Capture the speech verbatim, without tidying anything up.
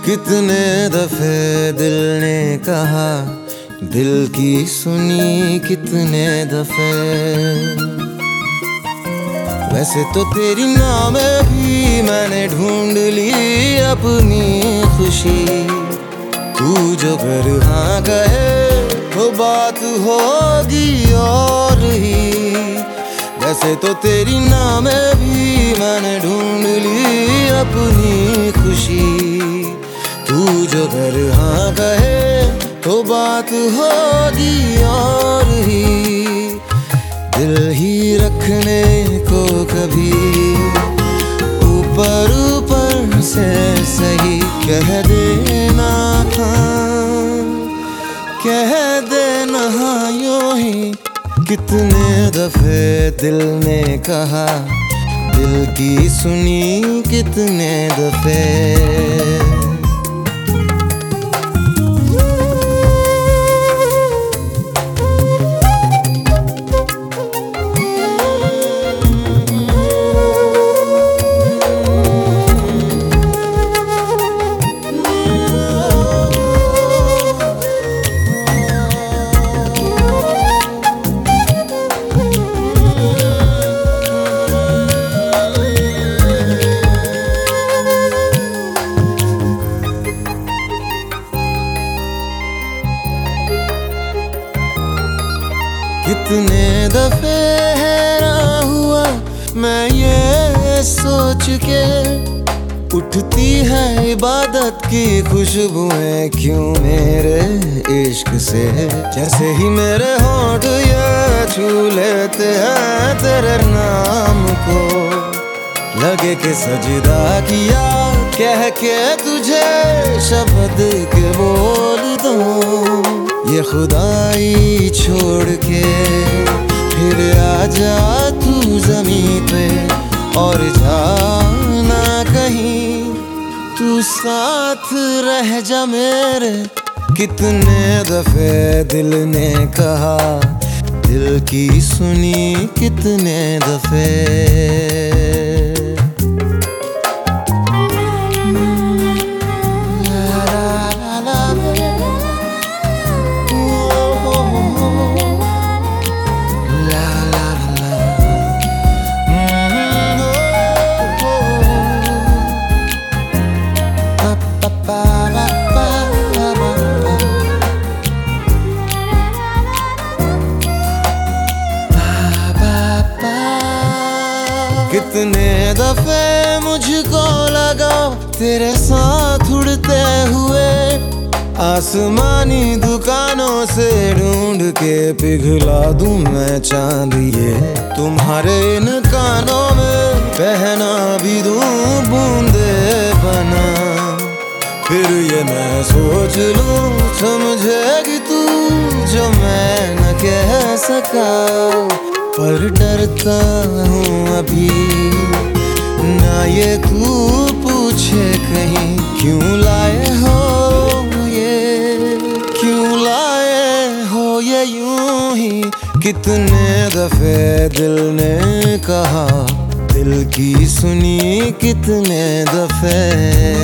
कितने दफे दिल ने कहा, दिल की सुनी कितने दफे। वैसे तो तेरी नाम भी मैंने ढूंढ ली अपनी खुशी। तू जो घर हाँ कहे तो बात होगी और ही। वैसे तो तेरी नाम भी मैंने ढूंढ ली अपनी खुशी। तू जो घर हाँ कहे तो बात होगी और ही। दिल ही रखने को कभी ऊपर ऊपर से सही कह देना था, कह देना यूं ही। कितने दफे दिल ने कहा, दिल की सुनी कितने दफे। कितने दफे हैरान हुआ मैं ये सोच के, उठती है इबादत की खुशबुएं क्यों मेरे इश्क से। जैसे ही मेरे होंठ ये छू लेते हैं तेरे नाम को, लगे कि सजदा किया कह के तुझे शब्द के बोल दूं। ये खुदाई छोड़ के फिर आजा तू ज़मीं पे और जाना कहीं, तू साथ रह जा मेरे। कितने दफे दिल ने कहा, दिल की सुनी कितने दफे। कितने दफे मुझको लगा तेरे साथ उड़ते हुए, आसमानी दुकानों से ढूंढ के पिघला दूं मैं चांदिए। तुम्हारे इन कानों में पहना भी दूं बूंदे बना। फिर ये मैं सोच लूं समझेगी तू जो मैं न कह सका। पर डरता हूँ अभी ना ये तू पूछे कहीं, क्यों लाए हो ये, क्यों लाए हो ये यूं ही। कितने दफे दिल ने कहा, दिल की सुनी कितने दफे।